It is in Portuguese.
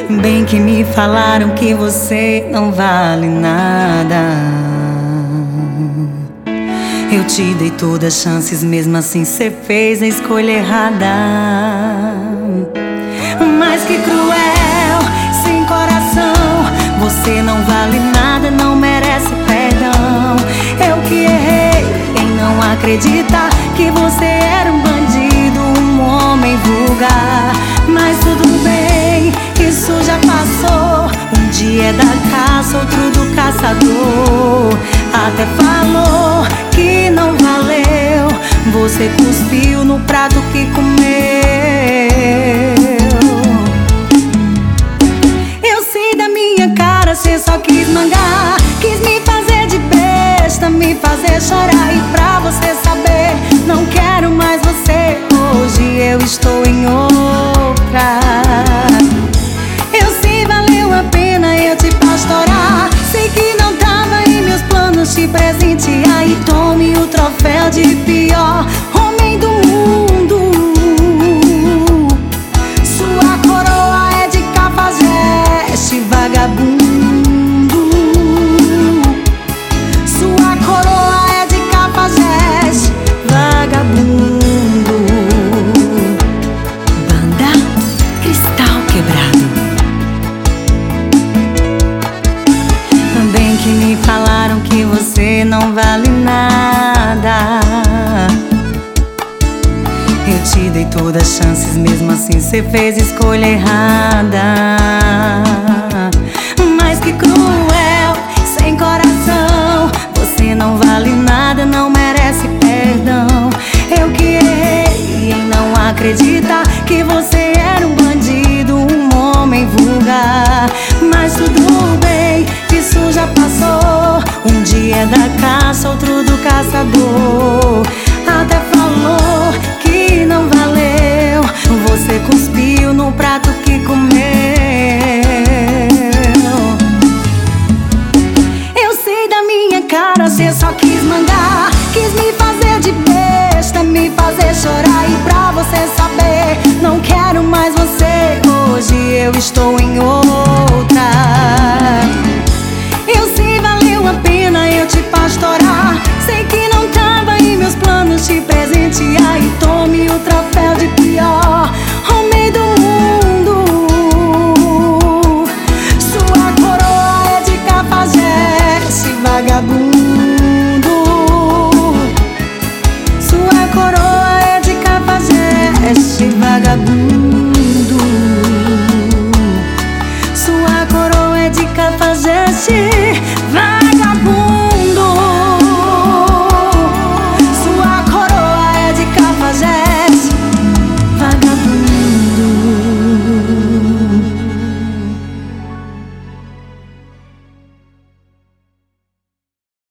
Bem que me falaram que você não vale nada. Eu te dei todas as chances, mesmo assim cê fez a escolha errada. Mas que cruel, sem coração. Você não vale nada, não merece perdão. Eu que errei em não acreditar que você era um bandido, um homem vulgar. Mas tudo bem, isso já passou. Um dia é da caça, outro do caçador. Até falou que não valeu. Você cuspiu no prato que comeu. Eu sei da minha cara, cê só quis mangar. Quis me fazer de besta, me fazer chorar. E pra você saber, não quero mais você. Hoje eu estou em outra. Eu sei, valeu a pena eu te pastorar. Sei que não tava em meus planos te presentear. E tome o troféu de pior homem do mundo. Sua coroa é de cafajeste, vagabundo. Sua coroa é de cafajeste, vagabundo. Banda Cristal Quebrado. Bem que me falaram que você não vale nada. Eu te dei todas as chances, mesmo assim cê fez escolha errada. Mas que cruel, sem coração. Você não vale nada, não merece perdão. Eu que errei em não acreditar que você era um bandido, um homem vulgar. Mas tudo bem, isso já passou. Um dia é da caça, outro do caçador. Até falou que não valeu. Você cuspiu no prato que comeu. Eu sei da minha cara, cê só quis mangar. Quis me fazer de besta, me fazer chorar. E pra você saber, não quero mais você. Hoje eu estou em outra. Eu sei, valeu a pena eu te pastorar. Sei que não tava em meus planos te presentear. E tome o troféu de pior homem do mundo. Sua coroa é de cafajeste, vagabundo. Sua coroa é de cafajeste, vagabundo.